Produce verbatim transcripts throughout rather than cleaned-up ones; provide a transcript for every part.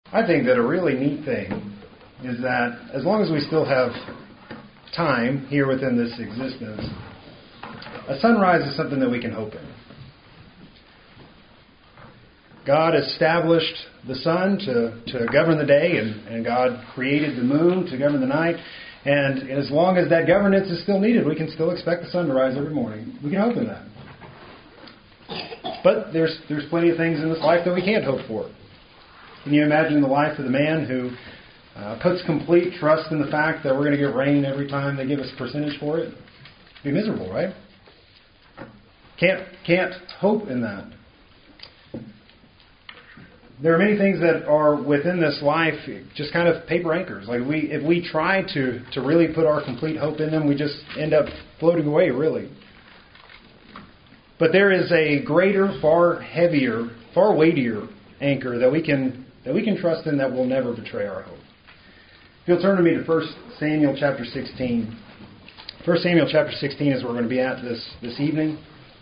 I think that a really neat thing is that as long as we still have time here within this existence, a sunrise is something that we can hope in. God established the sun to, to govern the day, and, and God created the moon to govern the night. And as long as that governance is still needed, we can still expect the sun to rise every morning. We can hope in that. But there's there's plenty of things in this life that we can't hope for. Can you imagine the life of the man who uh, puts complete trust in the fact that we're going to get rain every time they give us a percentage for it? It'd be miserable, right? Can't can't hope in that. There are many things that are within this life just kind of paper anchors. Like we, if we try to, to really put our complete hope in them, we just end up floating away, really. But there is a greater, far heavier, far weightier anchor that we can that we can trust in that will never betray our hope. If you'll turn to me to First Samuel chapter sixteen. First Samuel chapter sixteen is where we're going to be at this, this evening.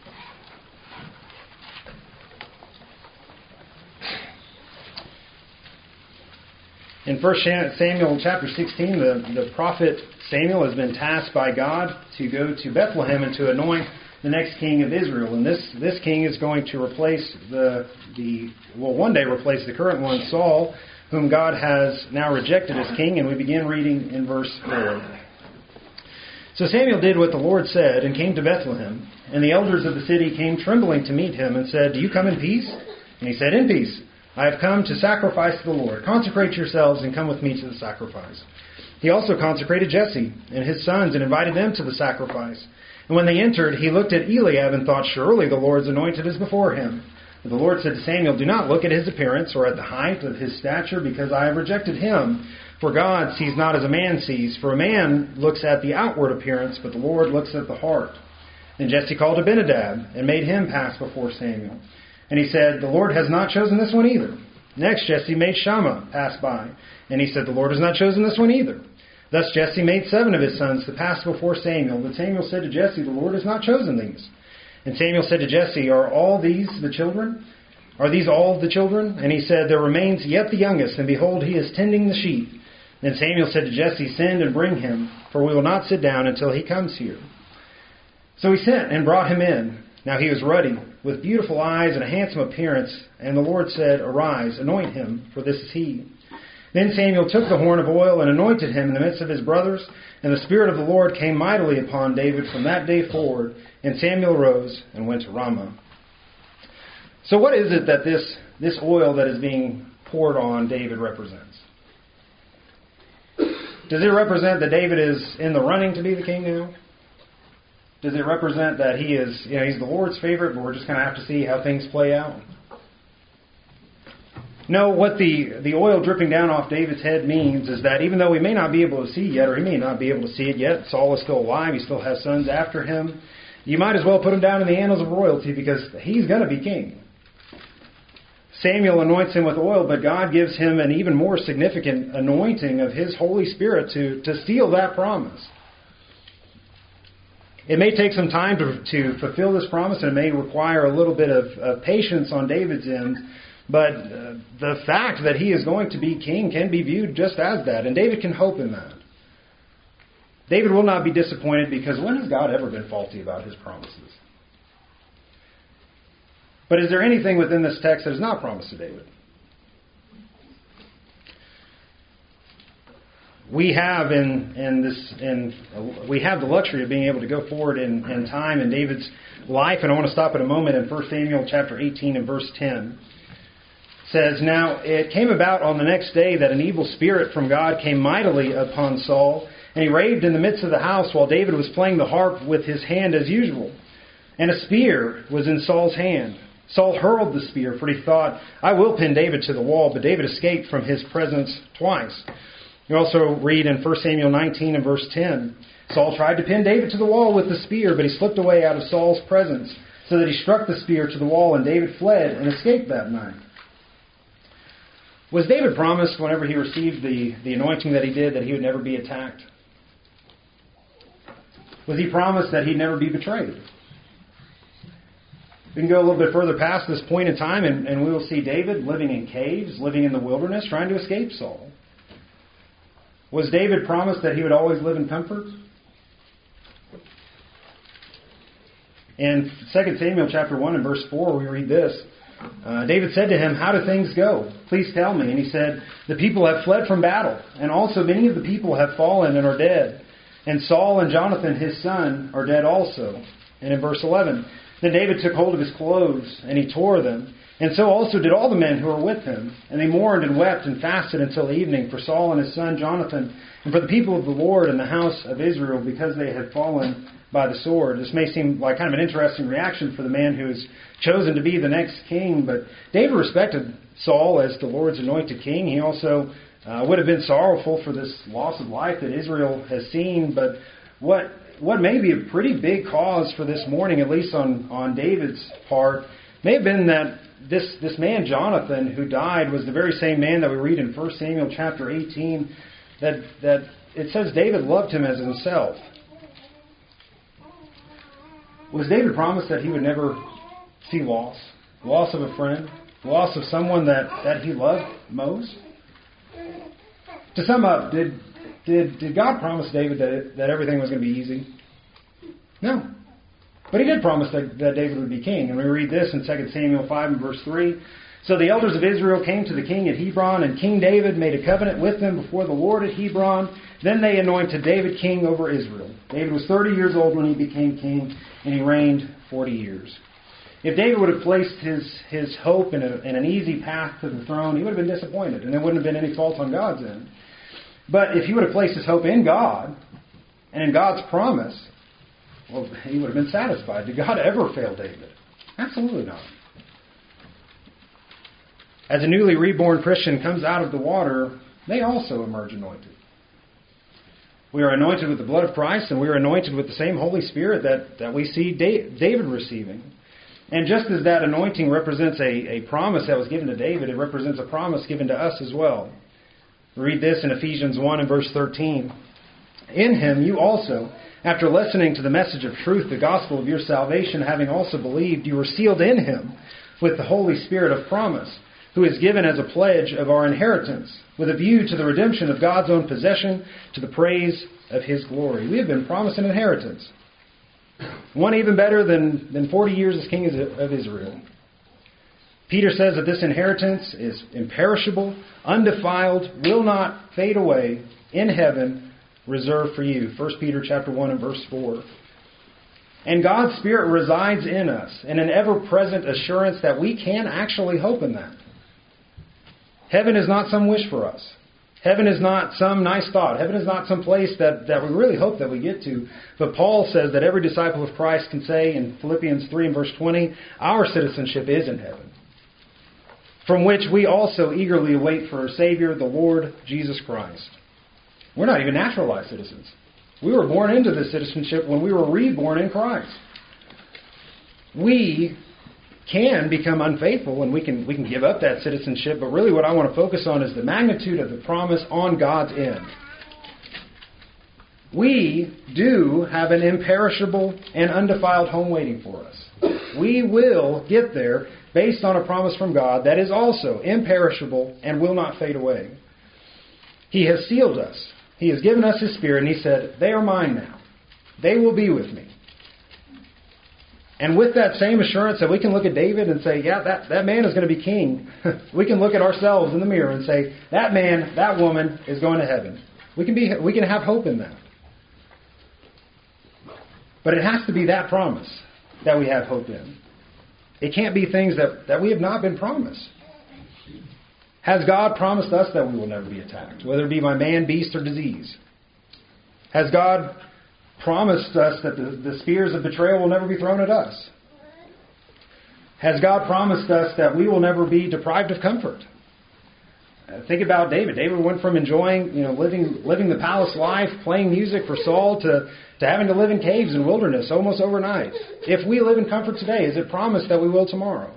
In First Samuel chapter sixteen, the, the prophet Samuel has been tasked by God to go to Bethlehem and to anoint the next king of Israel. And this, this king is going to replace the, the, well, one day replace the current one, Saul, whom God has now rejected as king. And we begin reading in verse four. So Samuel did what the Lord said and came to Bethlehem. And the elders of the city came trembling to meet him and said, "Do you come in peace?" And he said, "In peace. I have come to sacrifice to the Lord. Consecrate yourselves and come with me to the sacrifice." He also consecrated Jesse and his sons and invited them to the sacrifice. And when they entered, he looked at Eliab and thought, "Surely the Lord's anointed is before him." But the Lord said to Samuel, "Do not look at his appearance or at the height of his stature, because I have rejected him. For God sees not as a man sees. For a man looks at the outward appearance, but the Lord looks at the heart." Then Jesse called Abinadab and made him pass before Samuel. And he said, "The Lord has not chosen this one either." Next Jesse made Shammah pass by. And he said, "The Lord has not chosen this one either." Thus Jesse made seven of his sons to pass before Samuel. But Samuel said to Jesse, "The Lord has not chosen these." And Samuel said to Jesse, "Are all these the children? Are these all the children?" And he said, "There remains yet the youngest, and behold, he is tending the sheep." Then Samuel said to Jesse, "Send and bring him, for we will not sit down until he comes here." So he sent and brought him in. Now he was ruddy, with beautiful eyes and a handsome appearance. And the Lord said, "Arise, anoint him, for this is he." Then Samuel took the horn of oil and anointed him in the midst of his brothers. And the Spirit of the Lord came mightily upon David from that day forward. And Samuel rose and went to Ramah. So what is it that this, this oil that is being poured on David represents? Does it represent that David is in the running to be the king now? Does it represent that he is, you know, he's the Lord's favorite, but we're just going to have to see how things play out? No, what the, the oil dripping down off David's head means is that even though we may not be able to see it yet, or he may not be able to see it yet, Saul is still alive, he still has sons after him, you might as well put him down in the annals of royalty because he's going to be king. Samuel anoints him with oil, but God gives him an even more significant anointing of His Holy Spirit to, to seal that promise. It may take some time to, to fulfill this promise, and it may require a little bit of, of patience on David's end, but uh, the fact that he is going to be king can be viewed just as that, and David can hope in that. David will not be disappointed, because when has God ever been faulty about His promises? But is there anything within this text that is not promised to David? We have in, in this in we have the luxury of being able to go forward in, in time in David's life, and I want to stop at a moment in First Samuel chapter eighteen and verse ten. It says, "Now it came about on the next day that an evil spirit from God came mightily upon Saul, and he raved in the midst of the house while David was playing the harp with his hand as usual. And a spear was in Saul's hand. Saul hurled the spear, for he thought, 'I will pin David to the wall,' but David escaped from his presence twice." You also read in First Samuel nineteen and verse ten, "Saul tried to pin David to the wall with the spear, but he slipped away out of Saul's presence, so that he struck the spear to the wall, and David fled and escaped that night." Was David promised whenever he received the, the anointing that he did that he would never be attacked? Was he promised that he'd never be betrayed? We can go a little bit further past this point in time, and, and we will see David living in caves, living in the wilderness, trying to escape Saul. Was David promised that he would always live in comfort? In Second Samuel chapter one and verse four, we read this. Uh, David said to him, "How do things go? Please tell me." And he said, "The people have fled from battle, and also many of the people have fallen and are dead. And Saul and Jonathan his son are dead also." And in verse eleven, "Then David took hold of his clothes, and he tore them. And so also did all the men who were with him. And they mourned and wept and fasted until evening for Saul and his son Jonathan, and for the people of the Lord and the house of Israel, because they had fallen by the sword." This may seem like kind of an interesting reaction for the man who is chosen to be the next king, but David respected Saul as the Lord's anointed king. He also uh, would have been sorrowful for this loss of life that Israel has seen. But what what may be a pretty big cause for this mourning, at least on, on David's part, may have been that this, this man Jonathan who died was the very same man that we read in First Samuel chapter eighteen, that, that it says David loved him as himself. Was David promised that he would never see loss? Loss of a friend? Loss of someone that, that he loved most? To sum up, did did, did God promise David that, it, that everything was going to be easy? No. But he did promise that, that David would be king. And we read this in Second Samuel five and verse three. "So the elders of Israel came to the king at Hebron, and King David made a covenant with them before the Lord at Hebron. Then they anointed David king over Israel. David was thirty years old when he became king, and he reigned forty years." If David would have placed his, his hope in, a, in an easy path to the throne, he would have been disappointed, and there wouldn't have been any fault on God's end. But if he would have placed his hope in God and in God's promise, well, he would have been satisfied. Did God ever fail David? Absolutely not. As a newly reborn Christian comes out of the water, they also emerge anointed. We are anointed with the blood of Christ, and we are anointed with the same Holy Spirit that, that we see David receiving. And just as that anointing represents a, a promise that was given to David, it represents a promise given to us as well. Read this in Ephesians one and verse thirteen. "In him you also, after listening to the message of truth, the gospel of your salvation, having also believed, you were sealed in him with the Holy Spirit of promise, who is given as a pledge of our inheritance, with a view to the redemption of God's own possession, to the praise of his glory." We have been promised an inheritance. One even better than, than forty years as king of Israel. Peter says that this inheritance is imperishable, undefiled, will not fade away, in heaven, reserved for you. First Peter chapter one and verse four. And God's Spirit resides in us in an ever-present assurance that we can actually hope in that. Heaven is not some wish for us. Heaven is not some nice thought. Heaven is not some place that, that we really hope that we get to. But Paul says that every disciple of Christ can say in Philippians three and verse twenty, our citizenship is in heaven, from which we also eagerly await for our Savior, the Lord Jesus Christ. We're not even naturalized citizens. We were born into this citizenship when we were reborn in Christ. We can become unfaithful and we can we can give up that citizenship, but really what I want to focus on is the magnitude of the promise on God's end. We do have an imperishable and undefiled home waiting for us. We will get there based on a promise from God that is also imperishable and will not fade away. He has sealed us. He has given us His Spirit, and He said, they are mine now. They will be with me. And with that same assurance that we can look at David and say, yeah, that, that man is going to be king. We can look at ourselves in the mirror and say, that man, that woman is going to heaven. We can be, we can have hope in that. But it has to be that promise that we have hope in. It can't be things that, that we have not been promised. Has God promised us that we will never be attacked, whether it be by man, beast, or disease? Has God promised us that the, the spears of betrayal will never be thrown at us? Has God promised us that we will never be deprived of comfort? Uh, think about David. David went from enjoying, you know, living living the palace life, playing music for Saul, to, to having to live in caves and wilderness almost overnight. If we live in comfort today, is it promised that we will tomorrow?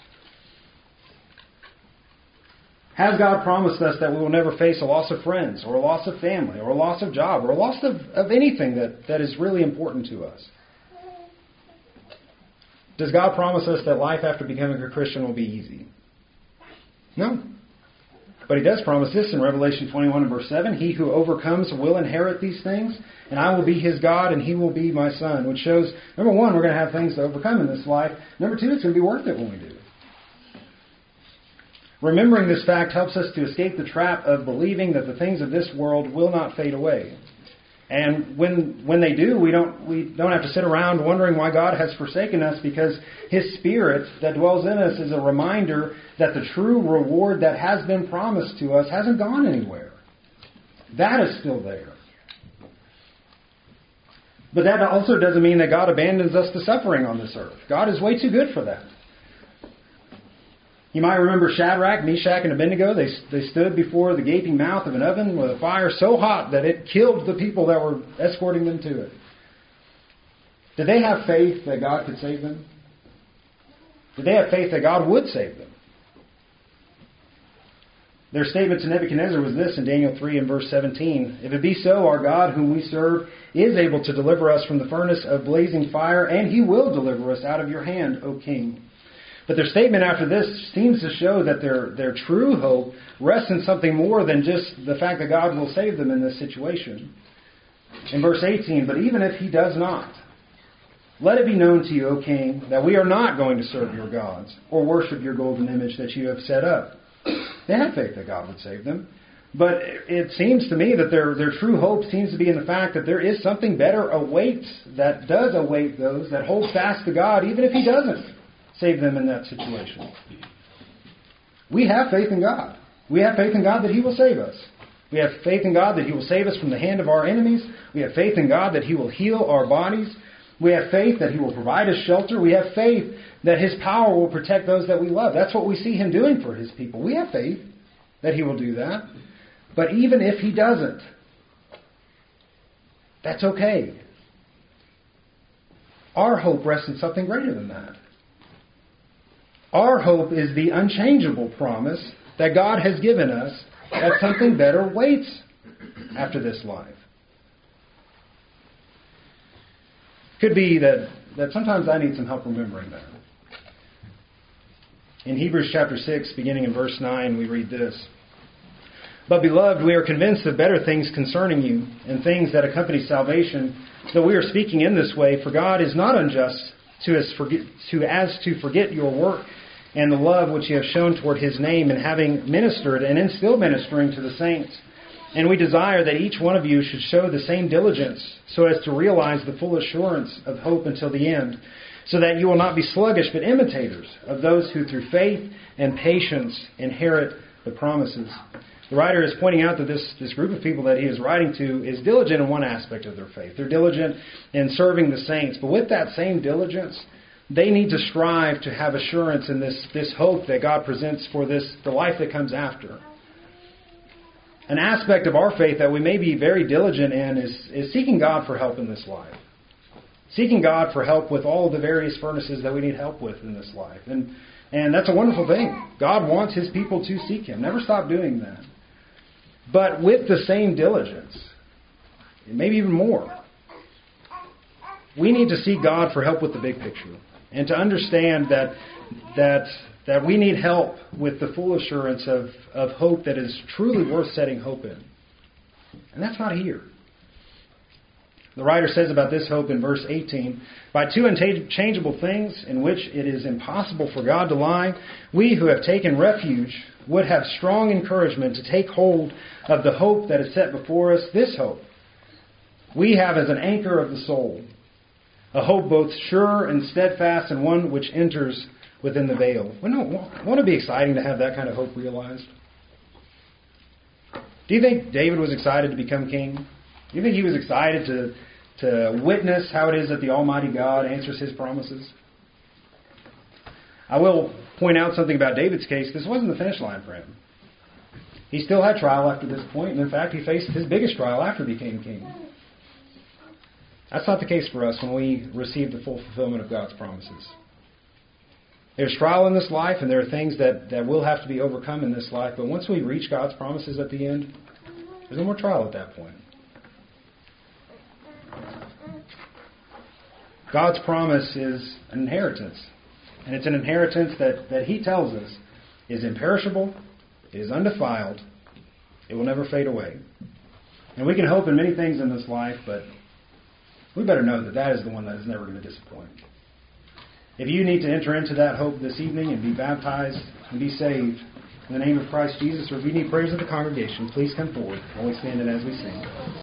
Has God promised us that we will never face a loss of friends, or a loss of family, or a loss of job, or a loss of, of anything that, that is really important to us? Does God promise us that life after becoming a Christian will be easy? No. But He does promise this in Revelation twenty-one and verse seven. He who overcomes will inherit these things, and I will be his God, and he will be my son. Which shows, number one, we're going to have things to overcome in this life. Number two, it's going to be worth it when we do. Remembering this fact helps us to escape the trap of believing that the things of this world will not fade away. And when when they do, we don't we don't have to sit around wondering why God has forsaken us, because His Spirit that dwells in us is a reminder that the true reward that has been promised to us hasn't gone anywhere. That is still there. But that also doesn't mean that God abandons us to suffering on this earth. God is way too good for that. You might remember Shadrach, Meshach, and Abednego. They, they stood before the gaping mouth of an oven with a fire so hot that it killed the people that were escorting them to it. Did they have faith that God could save them? Did they have faith that God would save them? Their statement to Nebuchadnezzar was this in Daniel three and verse seventeen. If it be so, our God whom we serve is able to deliver us from the furnace of blazing fire, and He will deliver us out of your hand, O king. But their statement after this seems to show that their, their true hope rests in something more than just the fact that God will save them in this situation. In verse eighteen, but even if He does not, let it be known to you, O king, that we are not going to serve your gods or worship your golden image that you have set up. They had faith that God would save them. But it seems to me that their, their true hope seems to be in the fact that there is something better awaits, that does await those that hold fast to God, even if He doesn't save them in that situation. We have faith in God. We have faith in God that He will save us. We have faith in God that He will save us from the hand of our enemies. We have faith in God that He will heal our bodies. We have faith that He will provide us shelter. We have faith that His power will protect those that we love. That's what we see Him doing for His people. We have faith that He will do that. But even if He doesn't, that's okay. Our hope rests in something greater than that. Our hope is the unchangeable promise that God has given us that something better waits after this life. Could be that, that sometimes I need some help remembering that. In Hebrews chapter six, beginning in verse nine, we read this. But beloved, we are convinced of better things concerning you, and things that accompany salvation, though we are speaking in this way, for God is not unjust to us forget, to as to forget your work and the love which you have shown toward His name, in having ministered and in still ministering to the saints. And we desire that each one of you should show the same diligence, so as to realize the full assurance of hope until the end, so that you will not be sluggish, but imitators of those who through faith and patience inherit the promises. The writer is pointing out that this, this group of people that he is writing to is diligent in one aspect of their faith. They're diligent in serving the saints. But with that same diligence, they need to strive to have assurance in this, this hope that God presents for this the life that comes after. An aspect of our faith that we may be very diligent in is, is seeking God for help in this life. Seeking God for help with all of the various furnaces that we need help with in this life. And, and that's a wonderful thing. God wants His people to seek Him. Never stop doing that. But with the same diligence, maybe even more, we need to seek God for help with the big picture. And to understand that that that we need help with the full assurance of, of hope that is truly worth setting hope in. And that's not here. The writer says about this hope in verse eighteen, by two unchangeable things in which it is impossible for God to lie, we who have taken refuge would have strong encouragement to take hold of the hope that is set before us. This hope we have as an anchor of the soul, a hope both sure and steadfast, and one which enters within the veil. Wouldn't it be exciting to have that kind of hope realized? Do you think David was excited to become king? Do you think he was excited to, to witness how it is that the Almighty God answers His promises? I will point out something about David's case. This wasn't the finish line for him. He still had trial after this point, and in fact, he faced his biggest trial after he became king. That's not the case for us when we receive the full fulfillment of God's promises. There's trial in this life, and there are things that, that will have to be overcome in this life, but once we reach God's promises at the end, there's no more trial at that point. God's promise is an inheritance. And it's an inheritance that, that He tells us is imperishable, it is undefiled, it will never fade away. And we can hope in many things in this life, but we better know that that is the one that is never going to disappoint. If you need to enter into that hope this evening and be baptized and be saved in the name of Christ Jesus, or if you need prayers of the congregation, please come forward while we stand and as we sing.